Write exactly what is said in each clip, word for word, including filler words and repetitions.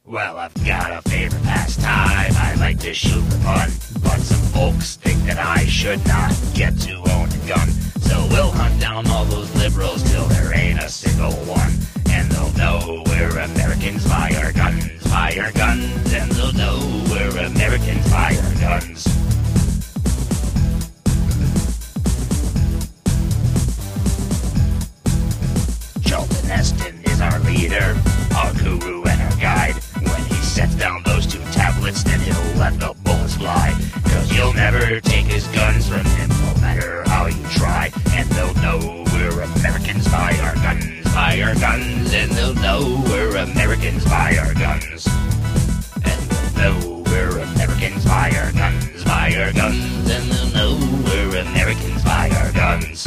Well, I've got a favorite pastime. I like to shoot for fun, but some folks think that I should not get to own a gun. So we'll hunt down all those liberals till there ain't a single one, and they'll know we're Americans by our guns, by our guns, and they'll know we're Americans by our guns. Charlton Heston is our leader, our guru and our guide. When he sets down those two tablets, then he'll let the bullets fly. Cause you'll never take his guns from him, no matter how you try. And they'll know we're Americans by our guns, by our guns. And they'll know we're Americans by our guns. And they'll know we're Americans by our guns, by our guns. And they'll know we're Americans by our guns.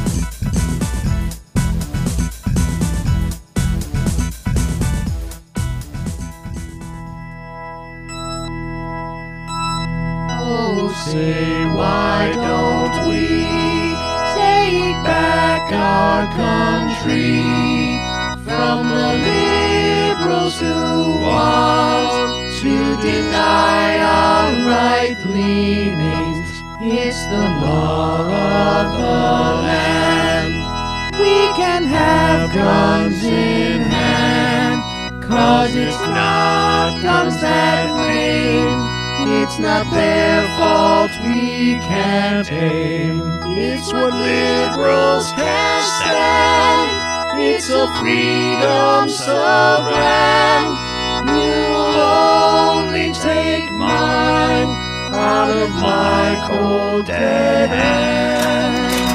Oh, say why don't we take back our country from the liberals who want to deny our right leanings? It's the law of the land. We can have guns in hand, cause it's not guns that win. It's not their fault we can't aim. It's what liberals can't stand. It's a freedom so grand. You'll only take mine out of my cold dead hand.